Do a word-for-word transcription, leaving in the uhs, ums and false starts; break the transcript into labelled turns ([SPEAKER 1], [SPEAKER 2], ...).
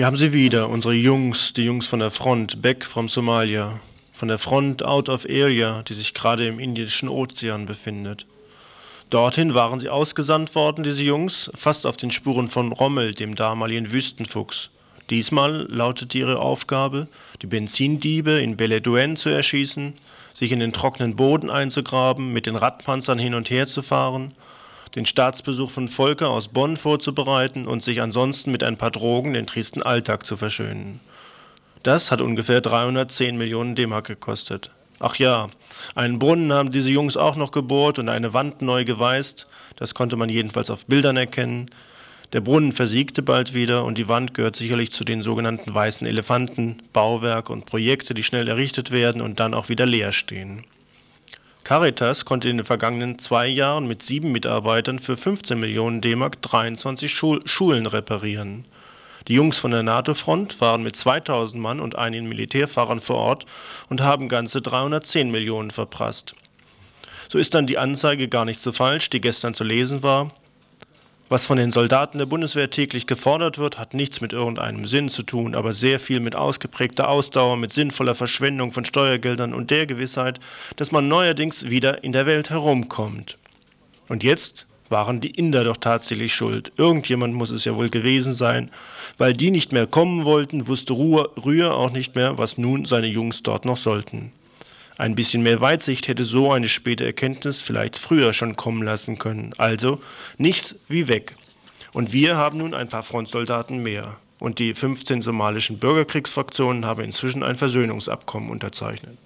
[SPEAKER 1] Wir haben sie wieder, unsere Jungs, die Jungs von der Front, back from Somalia, von der Front out of area, die sich gerade im Indischen Ozean befindet. Dorthin waren sie ausgesandt worden, diese Jungs, fast auf den Spuren von Rommel, dem damaligen Wüstenfuchs. Diesmal lautete ihre Aufgabe, die Benzindiebe in Beledweyne zu erschießen, sich in den trockenen Boden einzugraben, mit den Radpanzern hin und her zu fahren, den Staatsbesuch von Volker aus Bonn vorzubereiten und sich ansonsten mit ein paar Drogen den tristen Alltag zu verschönen. Das hat ungefähr dreihundertzehn Millionen D-Mark gekostet. Ach ja, einen Brunnen haben diese Jungs auch noch gebohrt und eine Wand neu geweißt, das konnte man jedenfalls auf Bildern erkennen. Der Brunnen versiegte bald wieder und die Wand gehört sicherlich zu den sogenannten weißen Elefanten, Bauwerke und Projekte, die schnell errichtet werden und dann auch wieder leer stehen. Caritas konnte in den vergangenen zwei Jahren mit sieben Mitarbeitern für fünfzehn Millionen D-Mark dreiundzwanzig Schul- Schulen reparieren. Die Jungs von der NATO-Front waren mit zweitausend Mann und einigen Militärfahrern vor Ort und haben ganze dreihundertzehn Millionen verprasst. So ist dann die Anzeige gar nicht so falsch, die gestern zu lesen war. Was von den Soldaten der Bundeswehr täglich gefordert wird, hat nichts mit irgendeinem Sinn zu tun, aber sehr viel mit ausgeprägter Ausdauer, mit sinnvoller Verschwendung von Steuergeldern und der Gewissheit, dass man neuerdings wieder in der Welt herumkommt. Und jetzt waren die Inder doch tatsächlich schuld. Irgendjemand muss es ja wohl gewesen sein. Weil die nicht mehr kommen wollten, wusste Rühr auch nicht mehr, was nun seine Jungs dort noch sollten. Ein bisschen mehr Weitsicht hätte so eine späte Erkenntnis vielleicht früher schon kommen lassen können. Also nichts wie weg. Und wir haben nun ein paar Frontsoldaten mehr. Und die fünfzehn somalischen Bürgerkriegsfraktionen haben inzwischen ein Versöhnungsabkommen unterzeichnet.